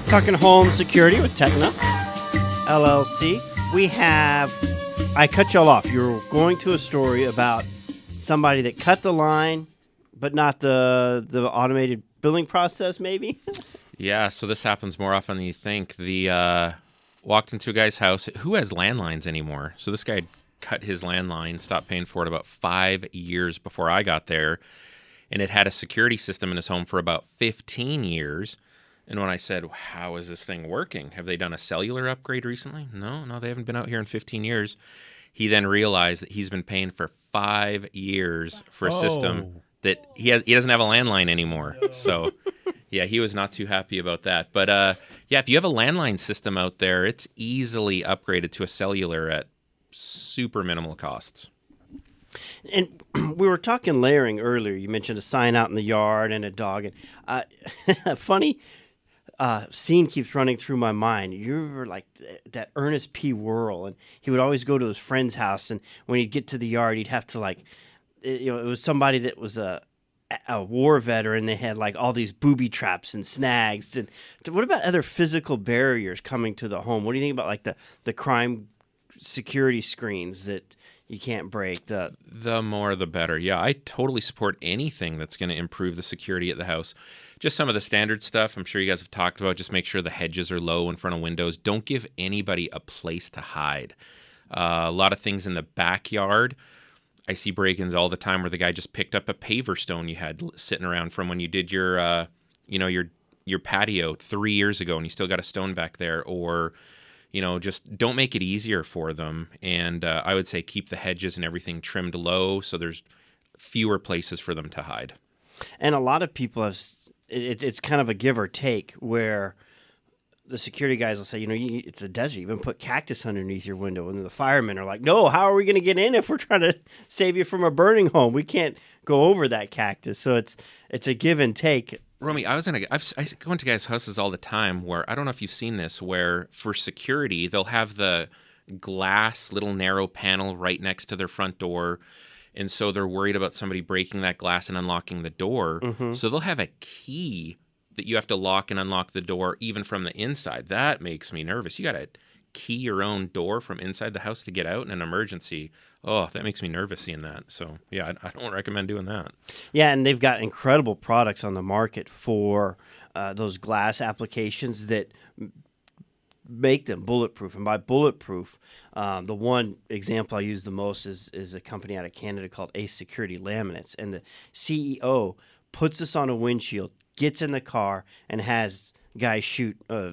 Talking home security with Techna LLC. I cut y'all off. You're going to a story about somebody that cut the line, but not the automated billing process, maybe? Yeah, so this happens more often than you think. Walked into a guy's house who has landlines anymore. So this guy cut his landline, stopped paying for it about 5 years before I got there, and it had a security system in his home for about 15 years. And when I said, how is this thing working? Have they done a cellular upgrade recently? No, they haven't been out here in 15 years. He then realized that he's been paying for 5 years for a system that he doesn't have a landline anymore. So, yeah, he was not too happy about that. But, yeah, if you have a landline system out there, it's easily upgraded to a cellular at super minimal costs. And we were talking layering earlier. You mentioned a sign out in the yard and a dog. And a funny scene keeps running through my mind. You remember like that Ernest P. Worrell, and he would always go to his friend's house, and when he'd get to the yard, he'd have to it was somebody that was a war veteran. They had like all these booby traps and snags. And what about other physical barriers coming to the home? What do you think about like the crime security screens that you can't break? The more the better. Yeah, I totally support anything that's going to improve the security at the house. Just some of the standard stuff I'm sure you guys have talked about. Just make sure the hedges are low in front of windows. Don't give anybody a place to hide. A lot of things in the backyard. I see break-ins all the time where the guy just picked up a paver stone you had sitting around from when you did your patio 3 years ago, and you still got a stone back there. Or, just don't make it easier for them. And I would say keep the hedges and everything trimmed low so there's fewer places for them to hide. And a lot of people have. It's kind of a give or take where the security guys will say, it's a desert. You even put cactus underneath your window. And the firemen are like, no, how are we going to get in if we're trying to save you from a burning home? We can't go over that cactus. So it's a give and take. Romy, I go into guys' houses all the time where, I don't know if you've seen this, where for security, they'll have the glass little narrow panel right next to their front door. And so they're worried about somebody breaking that glass and unlocking the door. Mm-hmm. So they'll have a key that you have to lock and unlock the door even from the inside. That makes me nervous. You got to key your own door from inside the house to get out in an emergency. Oh, that makes me nervous seeing that. So, yeah, I don't recommend doing that. Yeah, and they've got incredible products on the market for those glass applications that make them bulletproof. And by bulletproof, the one example I use the most is a company out of Canada called Ace Security Laminates. And the CEO puts this on a windshield, gets in the car, and has guys shoot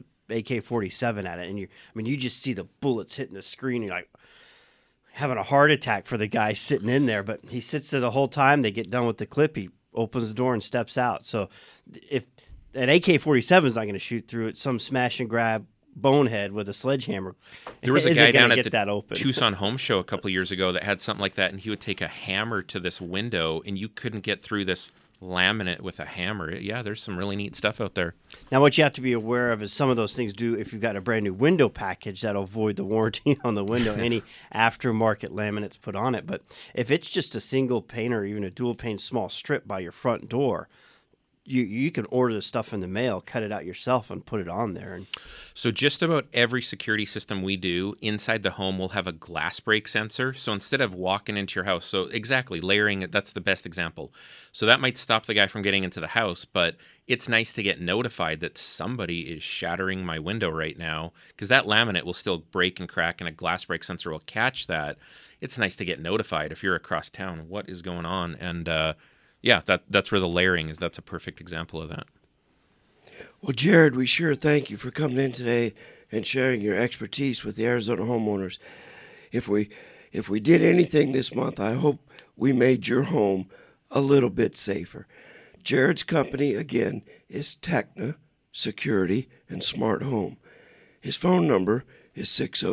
AK-47 at it. And you just see the bullets hitting the screen. You're like having a heart attack for the guy sitting in there. But he sits there the whole time. They get done with the clip. He opens the door and steps out. So if an AK-47 is not going to shoot through it, some smash and grab bonehead with a sledgehammer. There was a guy down at the Tucson Home Show a couple of years ago that had something like that, and he would take a hammer to this window, and you couldn't get through this laminate with a hammer. Yeah, there's some really neat stuff out there. Now, what you have to be aware of is some of those things do, if you've got a brand new window package, that'll void the warranty on the window, any aftermarket laminates put on it. But if it's just a single pane or even a dual pane small strip by your front door, you can order the stuff in the mail, cut it out yourself, and put it on there. So just about every security system we do inside the home will have a glass break sensor. So instead of walking into your house, so exactly, layering it, that's the best example. So that might stop the guy from getting into the house, but it's nice to get notified that somebody is shattering my window right now, because that laminate will still break and crack, and a glass break sensor will catch that. It's nice to get notified if you're across town, what is going on, and yeah, that's where the layering is. That's a perfect example of that. Well, Jared, we sure thank you for coming in today and sharing your expertise with the Arizona homeowners. If we did anything this month, I hope we made your home a little bit safer. Jared's company, again, is Techna Security and Smart Home. His phone number is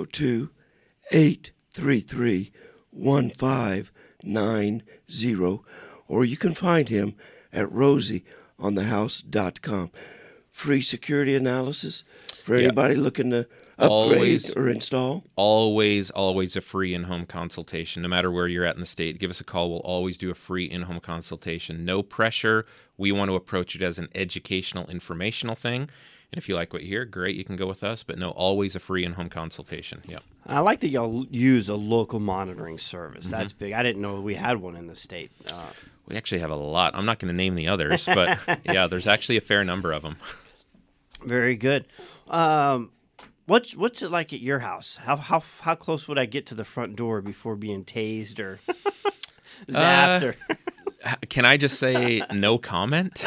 602-833-1590. Or you can find him at rosieonthehouse.com. Free security analysis for anybody looking to upgrade or install? Always a free in-home consultation. No matter where you're at in the state, give us a call. We'll always do a free in-home consultation. No pressure. We want to approach it as an educational, informational thing. And if you like what you hear, great, you can go with us. But no, always a free in-home consultation. Yeah. I like that y'all use a local monitoring service. That's big. I didn't know we had one in the state. We actually have a lot. I'm not going to name the others, but yeah, there's actually a fair number of them. Very good. What's it like at your house? How close would I get to the front door before being tased or zapped? Or Can I just say no comment?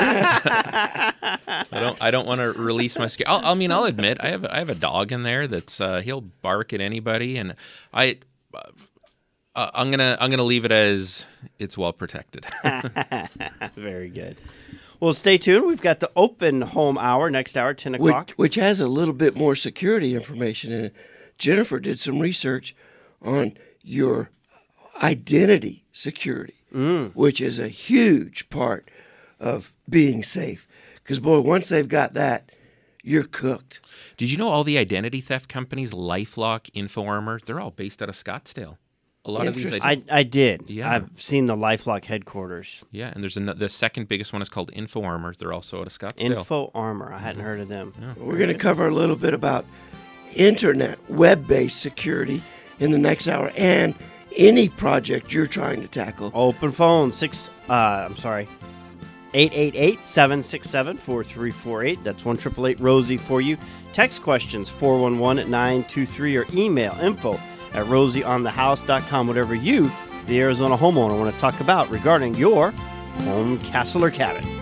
I don't want to release my skin. I'll admit I have a dog in there that's he'll bark at anybody, and I'm gonna leave it as it's well protected. Very good. Well, stay tuned. We've got the open home hour next hour, 10 o'clock. Which has a little bit more security information in it. Jennifer did some research on your identity security, which is a huge part of being safe. Because, boy, once they've got that, you're cooked. Did you know all the identity theft companies, LifeLock, InfoArmor, they're all based out of Scottsdale? A lot of these. I did. Yeah. I've seen the LifeLock headquarters. Yeah, and there's the second biggest one is called InfoArmor. They're also out of Scottsdale. InfoArmor. I hadn't heard of them. Yeah. We're going to cover a little bit about internet, web-based security in the next hour, and any project you're trying to tackle. Open phone 888-767-4348. That's 1-888-ROSIE for you. Text questions 411-923 or email info@rosieonthehouse.com. Whatever you, the Arizona homeowner, want to talk about regarding your home, castle, or cabin.